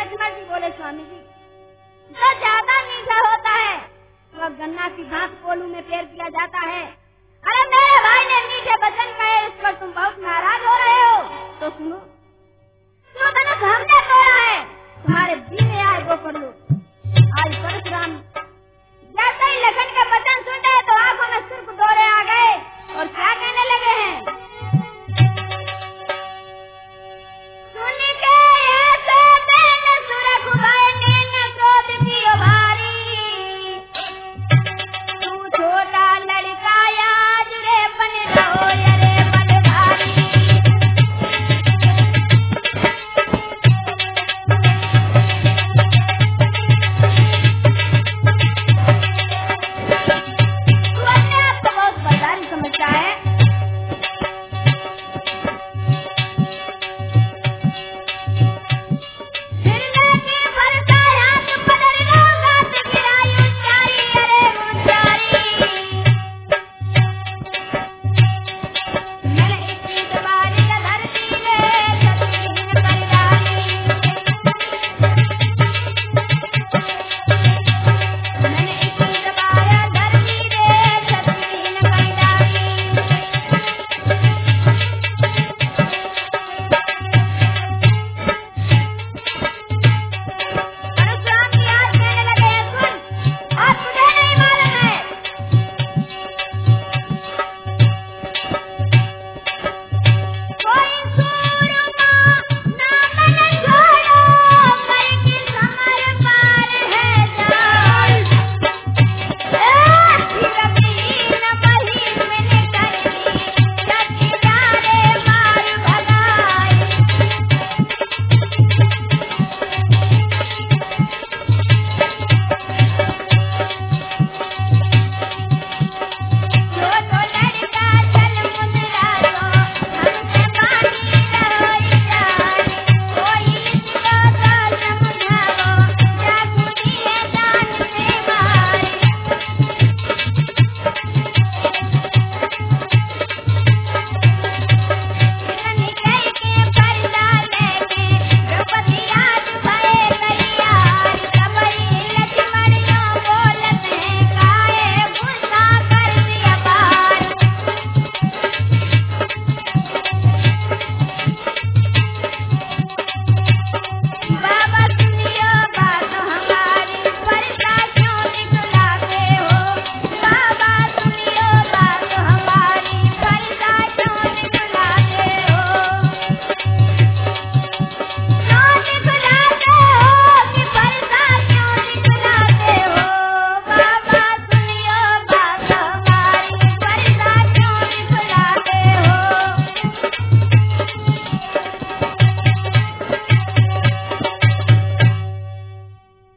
लक्ष्मण जी बोले स्वामी जी जो ज्यादा मीठा होता है वह गन्ना की घास कोलू में फेर दिया जाता है। अरे मेरे भाई ने मीठे वचन कहे, इस पर तुम बहुत नाराज हो रहे हो। तो सुनो, जो धनुष हमने तोड़ा है